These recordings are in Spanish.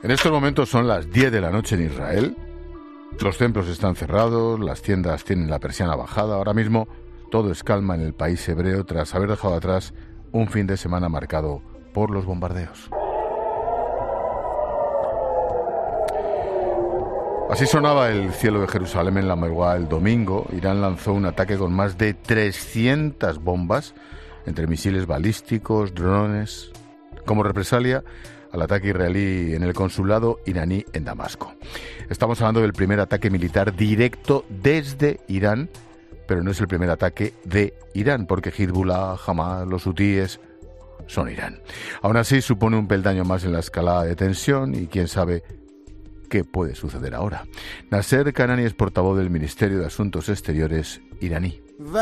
En estos momentos son las 10 de la noche en Israel. Los templos están cerrados, las tiendas tienen la persiana bajada. Ahora mismo todo es calma en el país hebreo tras haber dejado atrás un fin de semana marcado por los bombardeos. Así sonaba el cielo de Jerusalén en la madrugada del domingo. Irán lanzó un ataque con más de 300 bombas, entre misiles balísticos, drones, como represalia al ataque israelí en el consulado iraní en Damasco. Estamos hablando del primer ataque militar directo desde Irán, pero no es el primer ataque de Irán, porque Hezbollah, Hamas, los hutíes son Irán. Aún así, supone un peldaño más en la escalada de tensión y quién sabe qué puede suceder ahora. Nasser Kanani es portavoz del Ministerio de Asuntos Exteriores iraní.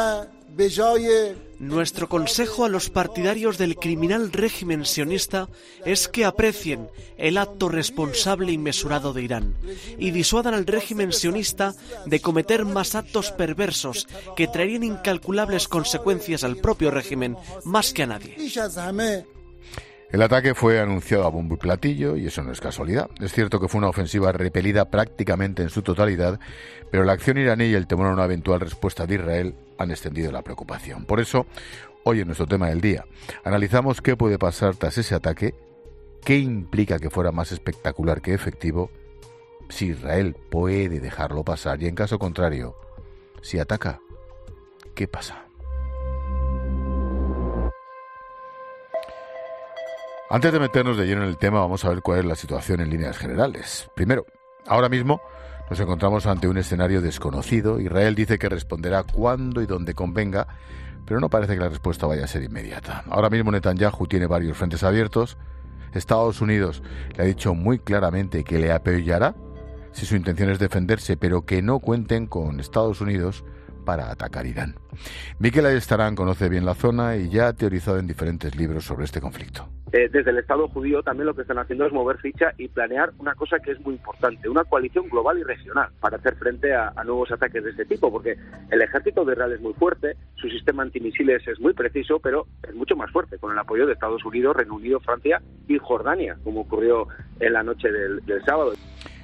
Nuestro consejo a los partidarios del criminal régimen sionista es que aprecien el acto responsable y mesurado de Irán y disuadan al régimen sionista de cometer más actos perversos que traerían incalculables consecuencias al propio régimen más que a nadie. El ataque fue anunciado a bombo y platillo, y eso no es casualidad. Es cierto que fue una ofensiva repelida prácticamente en su totalidad, pero la acción iraní y el temor a una eventual respuesta de Israel han extendido la preocupación. Por eso, hoy en nuestro tema del día, analizamos qué puede pasar tras ese ataque, qué implica que fuera más espectacular que efectivo, si Israel puede dejarlo pasar y, en caso contrario, si ataca, ¿qué pasa? Antes de meternos de lleno en el tema, vamos a ver cuál es la situación en líneas generales. Primero, ahora mismo nos encontramos ante un escenario desconocido. Israel dice que responderá cuando y donde convenga, pero no parece que la respuesta vaya a ser inmediata. Ahora mismo Netanyahu tiene varios frentes abiertos. Estados Unidos le ha dicho muy claramente que le apoyará si su intención es defenderse, pero que no cuenten con Estados Unidos para atacar Irán. Mikel Ayestarán conoce bien la zona y ya ha teorizado en diferentes libros sobre este conflicto. Desde el Estado judío también lo que están haciendo es mover ficha y planear una cosa que es muy importante, una coalición global y regional para hacer frente a nuevos ataques de este tipo, porque el ejército de Israel es muy fuerte, su sistema antimisiles es muy preciso, pero es mucho más fuerte, con el apoyo de Estados Unidos, Reino Unido, Francia y Jordania, como ocurrió en la noche del sábado.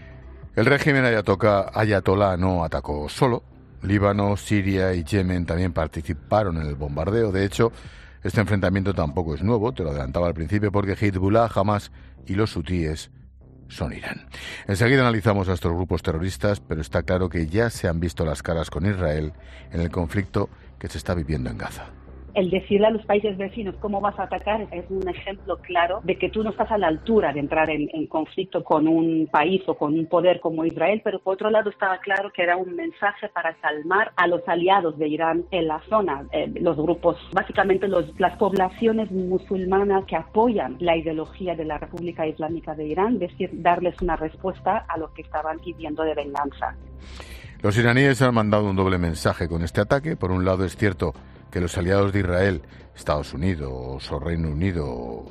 El régimen ayatolá no atacó solo. Líbano, Siria y Yemen también participaron en el bombardeo. De hecho, este enfrentamiento tampoco es nuevo, te lo adelantaba al principio, porque Hezbollah, Hamas y los hutíes son Irán. Enseguida analizamos a estos grupos terroristas, pero está claro que ya se han visto las caras con Israel en el conflicto que se está viviendo en Gaza. El decirle a los países vecinos cómo vas a atacar es un ejemplo claro de que tú no estás a la altura de entrar en conflicto con un país o con un poder como Israel, pero por otro lado estaba claro que era un mensaje para calmar a los aliados de Irán en la zona, los grupos, básicamente las poblaciones musulmanas que apoyan la ideología de la República Islámica de Irán, decir, darles una respuesta a lo que estaban pidiendo de venganza. Los iraníes han mandado un doble mensaje con este ataque. Por un lado, es cierto que los aliados de Israel, Estados Unidos o Reino Unido,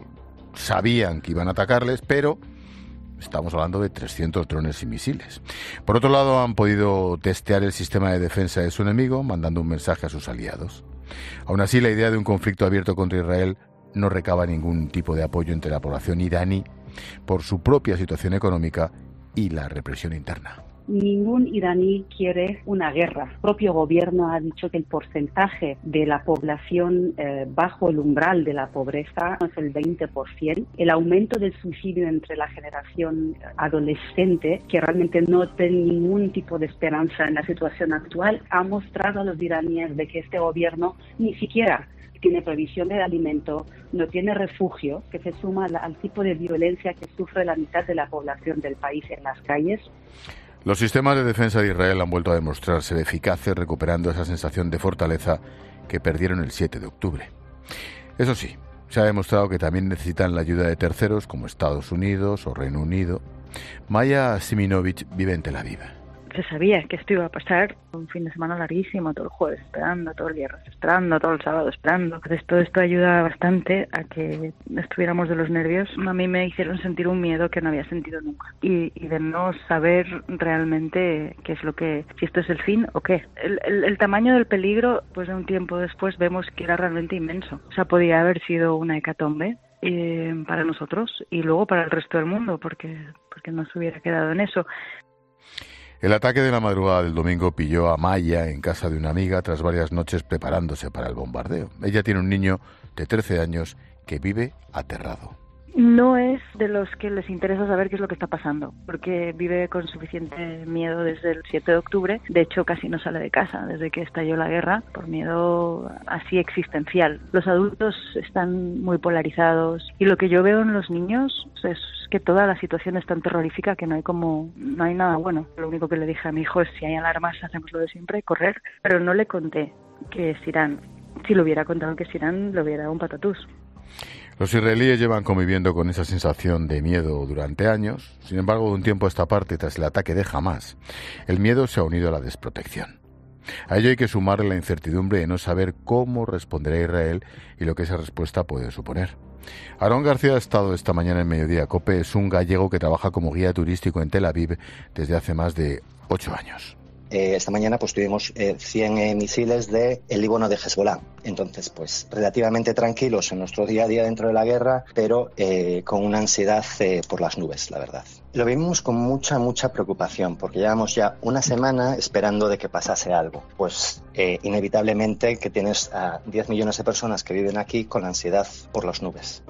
sabían que iban a atacarles, pero estamos hablando de 300 drones y misiles. Por otro lado, han podido testear el sistema de defensa de su enemigo, mandando un mensaje a sus aliados. Aún así, la idea de un conflicto abierto contra Israel no recaba ningún tipo de apoyo entre la población iraní por su propia situación económica y la represión interna. Ningún iraní quiere una guerra. El propio gobierno ha dicho que el porcentaje de la población bajo el umbral de la pobreza es el 20%. El aumento del suicidio entre la generación adolescente, que realmente no tiene ningún tipo de esperanza en la situación actual, ha mostrado a los iraníes de que este gobierno ni siquiera tiene provisión de alimento, no tiene refugio, que se suma al tipo de violencia que sufre la mitad de la población del país en las calles. Los sistemas de defensa de Israel han vuelto a demostrar ser eficaces, recuperando esa sensación de fortaleza que perdieron el 7 de octubre. Eso sí, se ha demostrado que también necesitan la ayuda de terceros como Estados Unidos o Reino Unido. Maya Siminovich vive en Tel Aviv. Se sabía que esto iba a pasar, un fin de semana larguísimo, todo el jueves esperando, todo el viernes esperando, todo el sábado esperando. Entonces todo esto ayuda bastante a que estuviéramos de los nervios. A mí me hicieron sentir un miedo que no había sentido nunca y de no saber realmente qué es lo que, si esto es el fin o qué. El tamaño del peligro, pues de un tiempo después vemos que era realmente inmenso. O sea, podía haber sido una hecatombe para nosotros y luego para el resto del mundo, porque no se hubiera quedado en eso. El ataque de la madrugada del domingo pilló a Maya en casa de una amiga tras varias noches preparándose para el bombardeo. Ella tiene un niño de 13 años que vive aterrado. No es de los que les interesa saber qué es lo que está pasando, porque vive con suficiente miedo desde el 7 de octubre. De hecho, casi no sale de casa desde que estalló la guerra, por miedo así existencial. Los adultos están muy polarizados y lo que yo veo en los niños es que toda la situación es tan terrorífica que no hay nada bueno. Lo único que le dije a mi hijo es: si hay alarmas, hacemos lo de siempre, correr. Pero no le conté que es Irán. Si lo hubiera contado que es Irán, lo hubiera dado un patatús. Los israelíes llevan conviviendo con esa sensación de miedo durante años. Sin embargo, de un tiempo a esta parte, tras el ataque de Hamás, el miedo se ha unido a la desprotección. A ello hay que sumarle la incertidumbre de no saber cómo responderá Israel y lo que esa respuesta puede suponer. Aarón García ha estado esta mañana en Mediodía Cope. Es un gallego que trabaja como guía turístico en Tel Aviv desde hace más de 8 años. Esta mañana pues tuvimos 100 misiles del Líbano de Hezbollah. Entonces, pues relativamente tranquilos en nuestro día a día dentro de la guerra, pero con una ansiedad por las nubes, la verdad. Lo vivimos con mucha preocupación, porque llevamos ya una semana esperando de que pasase algo. Pues inevitablemente que tienes a 10 millones de personas que viven aquí con la ansiedad por las nubes.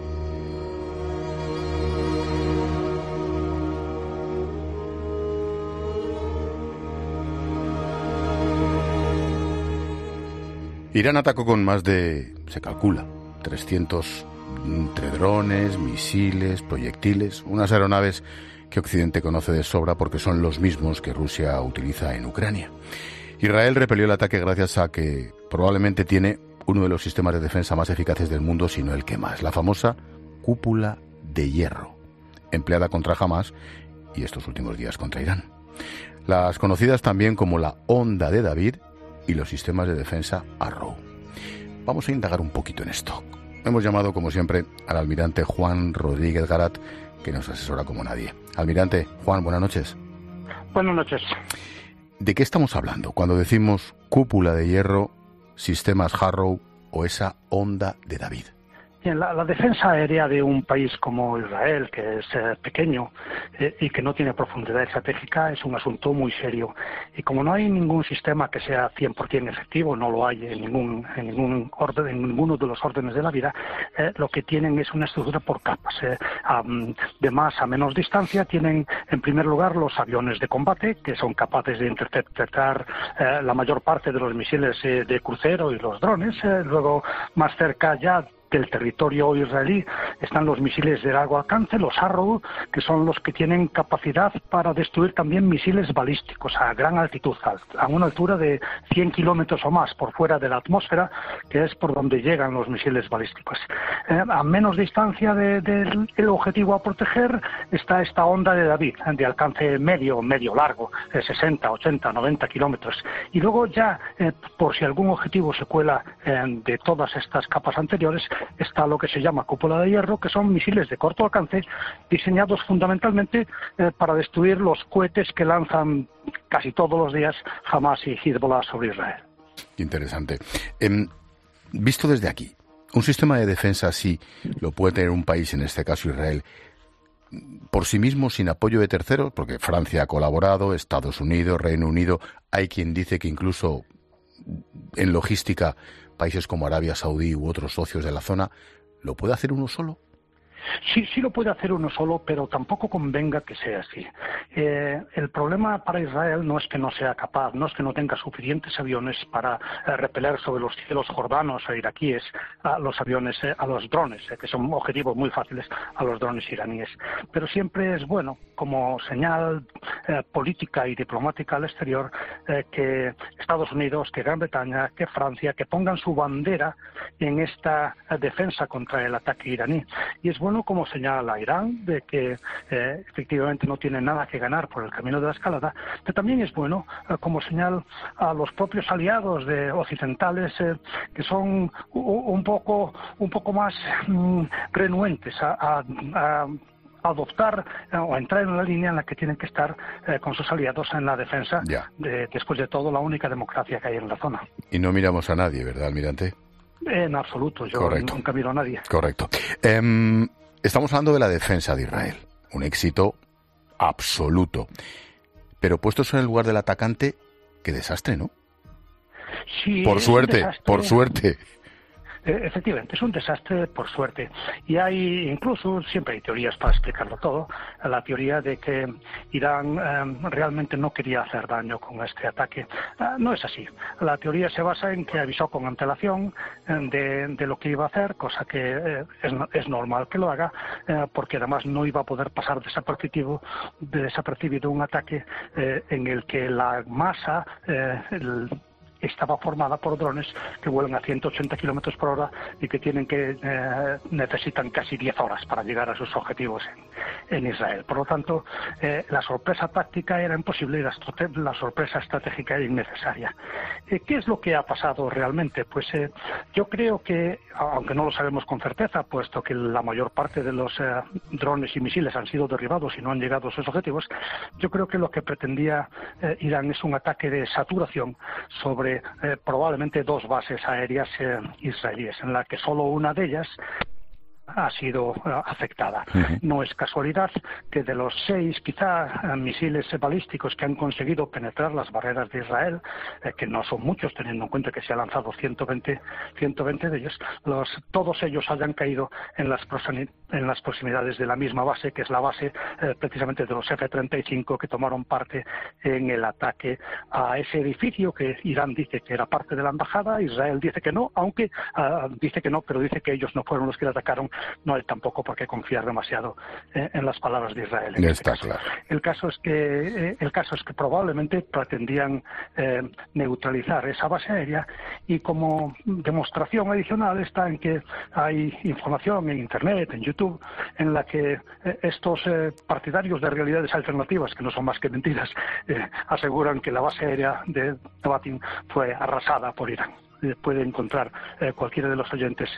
Irán atacó con más de, se calcula, 300 entre drones, misiles, proyectiles, unas aeronaves que Occidente conoce de sobra porque son los mismos que Rusia utiliza en Ucrania. Israel repelió el ataque gracias a que probablemente tiene uno de los sistemas de defensa más eficaces del mundo, si no el que más, la famosa cúpula de hierro, empleada contra Hamás y estos últimos días contra Irán. Las conocidas también como la onda de David y los sistemas de defensa Arrow. Vamos a indagar un poquito en esto. Hemos llamado, como siempre, al almirante Juan Rodríguez Garat, que nos asesora como nadie. Almirante, Juan, buenas noches. Buenas noches. ¿De qué estamos hablando cuando decimos cúpula de hierro, sistemas Arrow o esa onda de David? Bien, la defensa aérea de un país como Israel, que es pequeño y que no tiene profundidad estratégica, es un asunto muy serio. Y como no hay ningún sistema que sea 100% efectivo, no lo hay en ninguno de los órdenes de la vida, lo que tienen es una estructura por capas. De más a menos distancia tienen, en primer lugar, los aviones de combate, que son capaces de interceptar la mayor parte de los misiles de crucero y los drones. Luego, más cerca ya del territorio israelí están los misiles de largo alcance, los Arrow, que son los que tienen capacidad para destruir también misiles balísticos a gran altitud, a una altura de 100 kilómetros o más por fuera de la atmósfera, que es por donde llegan los misiles balísticos. A menos distancia del objetivo a proteger está esta onda de David, de alcance medio largo, 60, 80, 90 kilómetros. Y luego ya, por si algún objetivo se cuela de todas estas capas anteriores, está lo que se llama cúpula de hierro, que son misiles de corto alcance diseñados fundamentalmente para destruir los cohetes que lanzan casi todos los días Hamás y Hezbollah sobre Israel. Interesante. Visto desde aquí, un sistema de defensa así lo puede tener un país, en este caso Israel, por sí mismo, sin apoyo de terceros, porque Francia ha colaborado, Estados Unidos, Reino Unido, hay quien dice que incluso en logística países como Arabia Saudí u otros socios de la zona. ¿Lo puede hacer uno solo? Sí lo puede hacer uno solo, pero tampoco convenga que sea así. El problema para Israel no es que no sea capaz, no es que no tenga suficientes aviones para repeler sobre los cielos jordanos e iraquíes a los aviones, a los drones, que son objetivos muy fáciles a los drones iraníes. Pero siempre es bueno, como señal política y diplomática al exterior, que Estados Unidos, que Gran Bretaña, que Francia, que pongan su bandera en esta defensa contra el ataque iraní. Y es bueno como señala a Irán de que efectivamente no tiene nada que ganar por el camino de la escalada, pero también es bueno como señal a los propios aliados occidentales que son un poco más renuentes a adoptar o a entrar en la línea en la que tienen que estar con sus aliados en la defensa de, después de todo, la única democracia que hay en la zona. Y no miramos a nadie, ¿verdad, almirante? En absoluto, yo Correcto. nunca miro a nadie. Correcto. Estamos hablando de la defensa de Israel, un éxito absoluto. Pero puestos en el lugar del atacante, qué desastre, ¿no? Sí, Por suerte, por suerte. Efectivamente, es un desastre por suerte. Y incluso siempre hay teorías para explicarlo todo. La teoría de que Irán realmente no quería hacer daño con este ataque. No es así. La teoría se basa en que avisó con antelación de lo que iba a hacer, cosa que es normal que lo haga, porque además no iba a poder pasar desapercibido un ataque en el que la masa estaba formada por drones que vuelan a 180 kilómetros por hora y que necesitan casi 10 horas para llegar a sus objetivos en Israel. Por lo tanto, la sorpresa táctica era imposible y la sorpresa estratégica era innecesaria. ¿Qué es lo que ha pasado realmente? Pues yo creo que, aunque no lo sabemos con certeza, puesto que la mayor parte de los drones y misiles han sido derribados y no han llegado a sus objetivos, yo creo que lo que pretendía Irán es un ataque de saturación sobre probablemente 2 bases aéreas israelíes, en la que solo una de ellas ha sido afectada. No es casualidad que de los 6 quizá misiles balísticos que han conseguido penetrar las barreras de Israel, que no son muchos teniendo en cuenta que se han lanzado 120 de ellos, todos ellos hayan caído en las proximidades de la misma base, que es la base precisamente de los F-35 que tomaron parte en el ataque a ese edificio que Irán dice que era parte de la embajada. Israel dice que no, aunque dice que no, pero dice que ellos no fueron los que le atacaron. No hay tampoco por qué confiar demasiado en las palabras de Israel. Está claro. El caso es que probablemente pretendían neutralizar esa base aérea, y como demostración adicional está en que hay información en Internet, en YouTube, en la que estos partidarios de realidades alternativas, que no son más que mentiras, aseguran que la base aérea de Nevatim fue arrasada por Irán. Puede encontrar cualquiera de los oyentes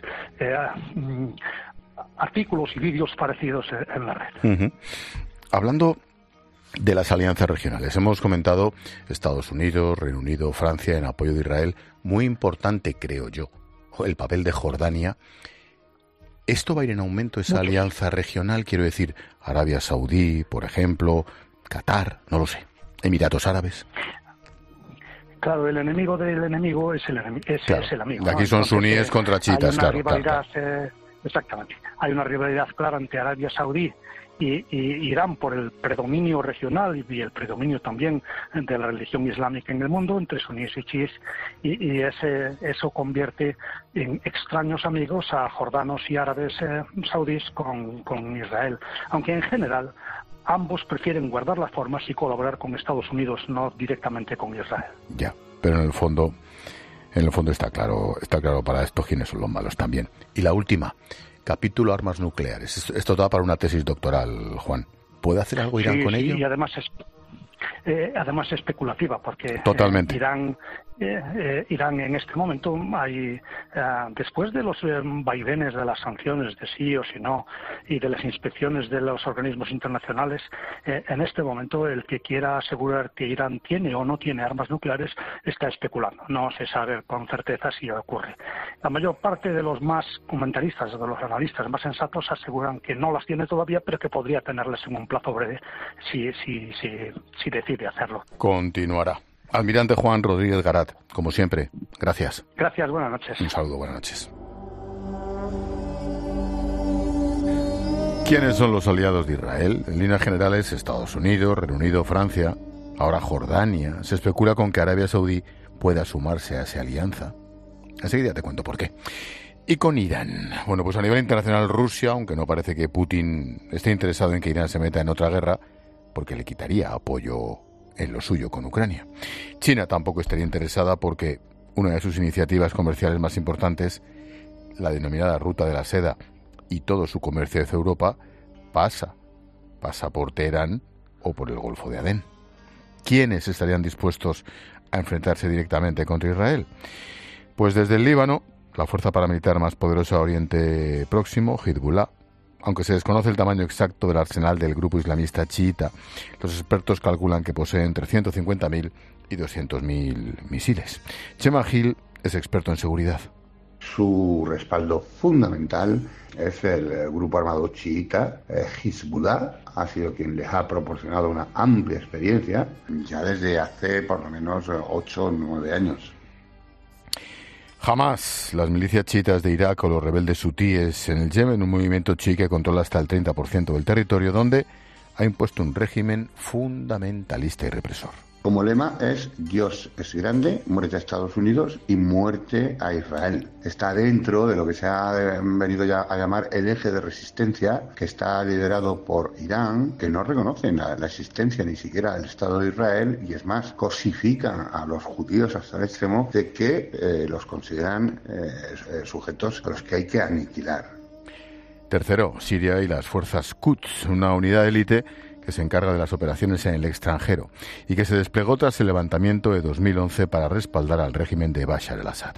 artículos y vídeos parecidos en la red. Hablando de las alianzas regionales, hemos comentado Estados Unidos, Reino Unido, Francia en apoyo de Israel. Muy importante, creo yo, el papel de Jordania. ¿Esto va a ir en aumento, esa alianza regional? Quiero decir, Arabia Saudí, por ejemplo, Qatar, no lo sé, Emiratos Árabes. Claro, el enemigo del enemigo es el amigo. Aquí son suníes contra chiitas, claro. Exactamente. Hay una rivalidad clara entre Arabia Saudí y Irán por el predominio regional y el predominio también de la religión islámica en el mundo, entre suníes y chiíes, y eso convierte en extraños amigos a jordanos y árabes saudíes con Israel. Aunque en general ambos prefieren guardar las formas y colaborar con Estados Unidos, no directamente con Israel. Ya, pero en el fondo está claro para esto quiénes son los malos también. Y la última, capítulo armas nucleares. Esto da para una tesis doctoral, Juan. ¿Puede hacer algo Irán con ello? Y además es especulativa, porque totalmente. Irán en este momento después de los vaivenes de las sanciones de sí o si no y de las inspecciones de los organismos internacionales, en este momento el que quiera asegurar que Irán tiene o no tiene armas nucleares está especulando. No se sabe con certeza si ocurre. La mayor parte de los más comentaristas, de los analistas más sensatos, aseguran que no las tiene todavía, pero que podría tenerlas en un plazo breve si decide hacerlo. Continuará. Almirante Juan Rodríguez Garat, como siempre, gracias. Gracias, buenas noches. Un saludo, buenas noches. ¿Quiénes son los aliados de Israel? En líneas generales, Estados Unidos, Reino Unido, Francia, ahora Jordania. Se especula con que Arabia Saudí pueda sumarse a esa alianza. Enseguida te cuento por qué. Y con Irán. Bueno, pues a nivel internacional, Rusia, aunque no parece que Putin esté interesado en que Irán se meta en otra guerra, porque le quitaría apoyo en lo suyo con Ucrania. China tampoco estaría interesada porque una de sus iniciativas comerciales más importantes, la denominada Ruta de la Seda, y todo su comercio hacia Europa, pasa por Teherán o por el Golfo de Adén. ¿Quiénes estarían dispuestos a enfrentarse directamente contra Israel? Pues desde el Líbano, la fuerza paramilitar más poderosa de Oriente Próximo, Hezbollah, aunque se desconoce el tamaño exacto del arsenal del grupo islamista chiita. Los expertos calculan que posee entre 150.000 y 200.000 misiles. Chema Gil es experto en seguridad. Su respaldo fundamental es el grupo armado chiita Hezbollah. Ha sido quien les ha proporcionado una amplia experiencia ya desde hace por lo menos 8 o 9 años. Jamás las milicias chiitas de Irak o los rebeldes hutíes en el Yemen, un movimiento chií que controla hasta el 30% del territorio, donde ha impuesto un régimen fundamentalista y represor. Como lema es Dios es grande, muerte a Estados Unidos y muerte a Israel. Está dentro de lo que se ha venido ya a llamar el eje de resistencia, que está liderado por Irán, que no reconocen la existencia ni siquiera del Estado de Israel, y es más, cosifican a los judíos hasta el extremo de que los consideran sujetos a los que hay que aniquilar. Tercero, Siria y las fuerzas Quds, una unidad de élite que se encarga de las operaciones en el extranjero y que se desplegó tras el levantamiento de 2011 para respaldar al régimen de Bashar al-Assad.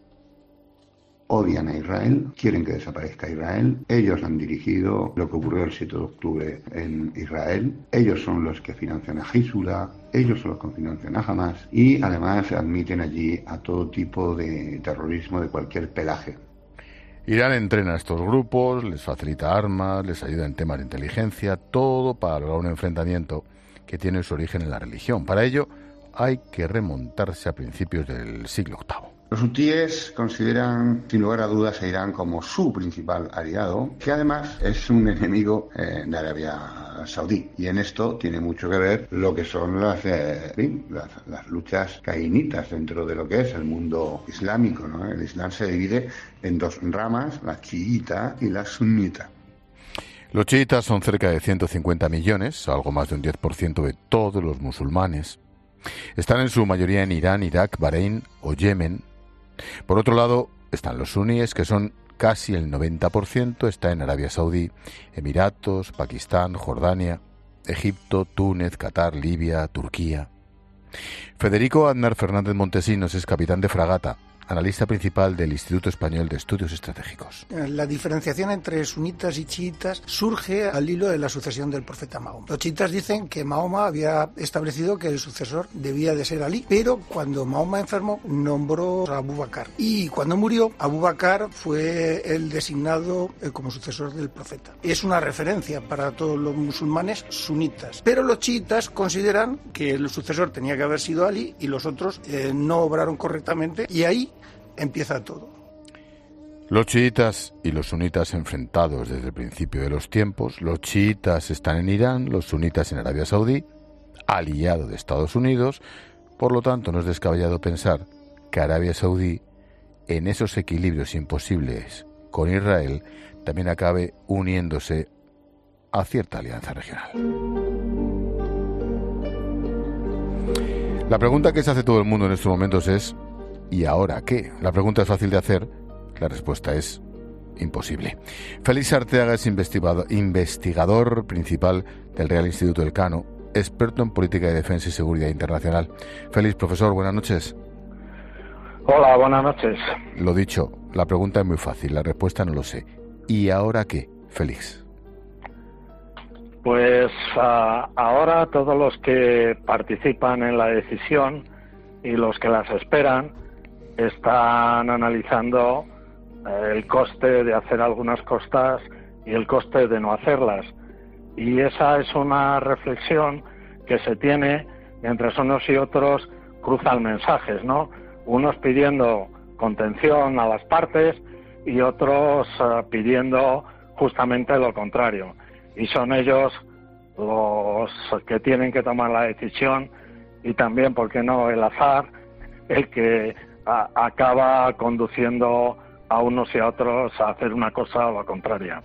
Odian a Israel, quieren que desaparezca Israel. Ellos han dirigido lo que ocurrió el 7 de octubre en Israel. Ellos son los que financian a Hezbollah, ellos son los que financian a Hamas y además admiten allí a todo tipo de terrorismo de cualquier pelaje. Irán entrena a estos grupos, les facilita armas, les ayuda en temas de inteligencia, todo para lograr un enfrentamiento que tiene su origen en la religión. Para ello hay que remontarse a principios del siglo VIII. Los hutíes consideran, sin lugar a dudas, a Irán como su principal aliado, que además es un enemigo de Arabia Saudí. Y en esto tiene mucho que ver lo que son las luchas caínitas dentro de lo que es el mundo islámico, ¿no? El Islam se divide en dos ramas, la chiita y la sunita. Los chiitas son cerca de 150 millones, algo más de un 10% de todos los musulmanes. Están en su mayoría en Irán, Irak, Bahrein o Yemen. Por otro lado, están los suníes, que son casi el 90%, está en Arabia Saudí, Emiratos, Pakistán, Jordania, Egipto, Túnez, Qatar, Libia, Turquía. Federico Aznar Fernández Montesinos es capitán de fragata, analista principal del Instituto Español de Estudios Estratégicos. La diferenciación entre sunitas y chiitas surge al hilo de la sucesión del profeta Mahoma. Los chiitas dicen que Mahoma había establecido que el sucesor debía de ser Ali, pero cuando Mahoma enfermó nombró a Abu Bakr. Y cuando murió, Abu Bakr fue el designado como sucesor del profeta. Es una referencia para todos los musulmanes sunitas. Pero los chiitas consideran que el sucesor tenía que haber sido Ali y los otros no obraron correctamente, y ahí empieza todo. Los chiitas y los sunitas enfrentados desde el principio de los tiempos. Los chiitas están en Irán, los sunitas en Arabia Saudí, aliado de Estados Unidos. Por lo tanto, no es descabellado pensar que Arabia Saudí, en esos equilibrios imposibles con Israel, también acabe uniéndose a cierta alianza regional. La pregunta que se hace todo el mundo en estos momentos es: ¿y ahora qué? La pregunta es fácil de hacer, la respuesta es imposible. Félix Arteaga es investigador principal del Real Instituto Elcano, experto en política de defensa y seguridad internacional. Félix, profesor, buenas noches. Hola, buenas noches. Lo dicho, la pregunta es muy fácil, la respuesta no lo sé. ¿Y ahora qué, Félix? Pues ahora todos los que participan en la decisión y los que las esperan están analizando el coste de hacer algunas cosas y el coste de no hacerlas. Y esa es una reflexión que se tiene mientras unos y otros cruzan mensajes, ¿no? Unos pidiendo contención a las partes y otros pidiendo justamente lo contrario. Y son ellos los que tienen que tomar la decisión y también, ¿por qué no?, el azar, el que acaba conduciendo a unos y a otros a hacer una cosa o la contraria.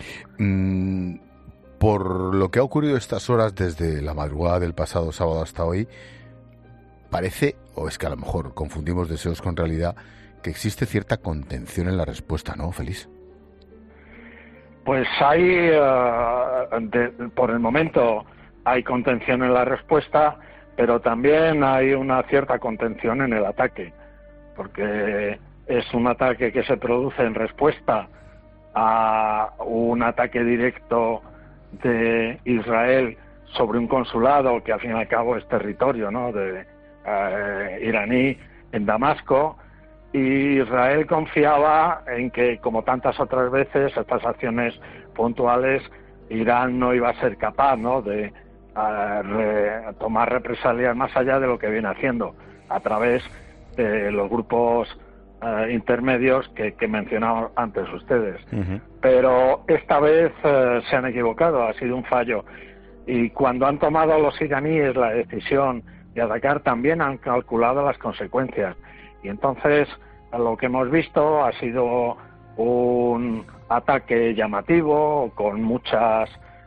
Por lo que ha ocurrido estas horas desde la madrugada del pasado sábado hasta hoy, parece, o es que a lo mejor confundimos deseos con realidad, que existe cierta contención en la respuesta, ¿no, Félix? Pues hay, por el momento, hay contención en la respuesta, pero también hay una cierta contención en el ataque, porque es un ataque que se produce en respuesta a un ataque directo de Israel sobre un consulado que al fin y al cabo es territorio, ¿no?, de iraní en Damasco, y Israel confiaba en que, como tantas otras veces, estas acciones puntuales, Irán no iba a ser capaz, ¿no?, de tomar represalias más allá de lo que viene haciendo a través de los grupos intermedios que mencionaban antes ustedes. Pero esta vez se han equivocado, ha sido un fallo. Y cuando han tomado los iraníes la decisión de atacar, también han calculado las consecuencias. Y entonces lo que hemos visto ha sido un ataque llamativo, con muchos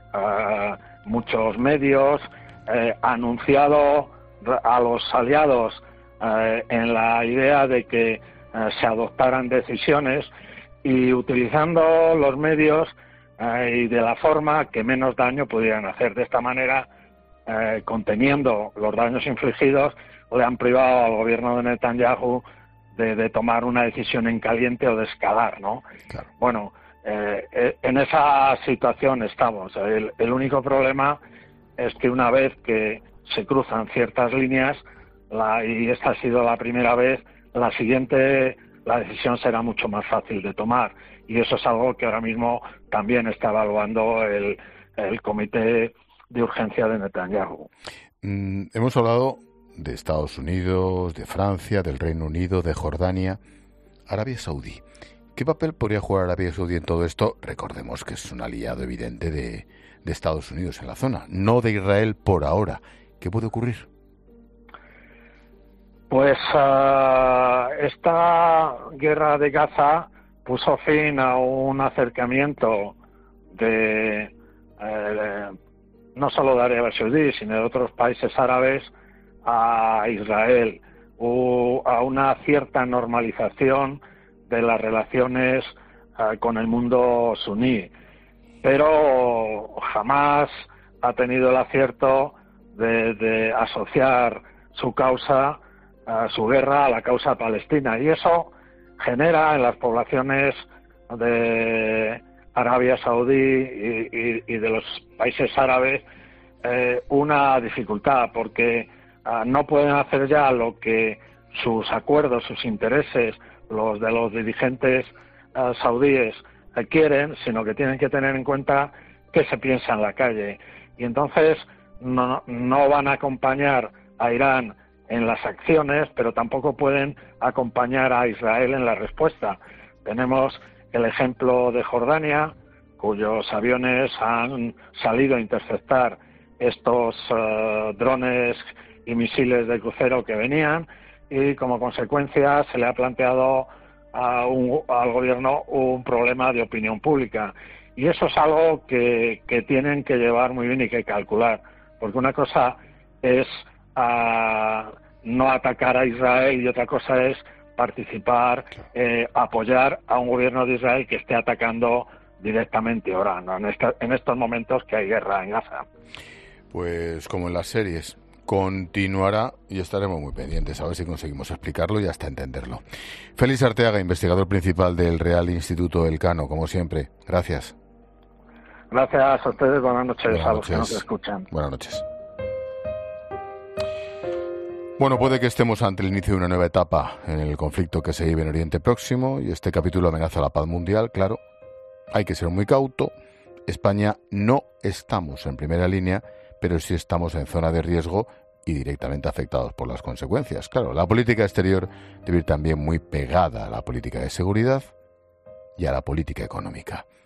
medios, anunciado a los aliados en la idea de que se adoptaran decisiones, y utilizando los medios y de la forma que menos daño pudieran hacer. De esta manera, conteniendo los daños infligidos, le han privado al gobierno de Netanyahu de tomar una decisión en caliente o de escalar, ¿no? Claro. Bueno, en esa situación estamos. El único problema es que una vez que se cruzan ciertas líneas, y esta ha sido la primera vez, la siguiente, la decisión será mucho más fácil de tomar. Y eso es algo que ahora mismo también está evaluando el comité de urgencia de Netanyahu. Hemos hablado de Estados Unidos, de Francia, del Reino Unido, de Jordania, Arabia Saudí. ¿Qué papel podría jugar Arabia Saudí en todo esto? Recordemos que es un aliado evidente de Estados Unidos en la zona, no de Israel por ahora. ¿Qué puede ocurrir? Pues esta guerra de Gaza puso fin a un acercamiento de no solo de Arabia Saudí, sino de otros países árabes a Israel, o a una cierta normalización de las relaciones con el mundo suní, pero jamás ha tenido el acierto de asociar su causa, su guerra, a la causa palestina, y eso genera en las poblaciones de Arabia Saudí y de los países árabes una dificultad, porque no pueden hacer ya lo que sus acuerdos, sus intereses, los de los dirigentes saudíes quieren, sino que tienen que tener en cuenta qué se piensa en la calle. Y entonces no van a acompañar a Irán en las acciones, pero tampoco pueden acompañar a Israel en la respuesta. Tenemos el ejemplo de Jordania, cuyos aviones han salido a interceptar estos drones y misiles de crucero que venían, y como consecuencia se le ha planteado al gobierno un problema de opinión pública. Y eso es algo que tienen que llevar muy bien y que calcular, porque una cosa es no atacar a Israel y otra cosa es participar, apoyar a un gobierno de Israel que esté atacando directamente ahora, ¿no?, en estos momentos que hay guerra en Gaza. Pues como en las series, continuará y estaremos muy pendientes a ver si conseguimos explicarlo y hasta entenderlo. Félix Arteaga, investigador principal del Real Instituto Elcano, como siempre. Gracias. Gracias a ustedes, buenas noches a los que nos escuchan. Buenas noches. Bueno, puede que estemos ante el inicio de una nueva etapa en el conflicto que se vive en Oriente Próximo, y este capítulo amenaza la paz mundial, claro. Hay que ser muy cauto. España no estamos en primera línea, pero sí estamos en zona de riesgo y directamente afectados por las consecuencias. Claro, la política exterior debe ir también muy pegada a la política de seguridad y a la política económica.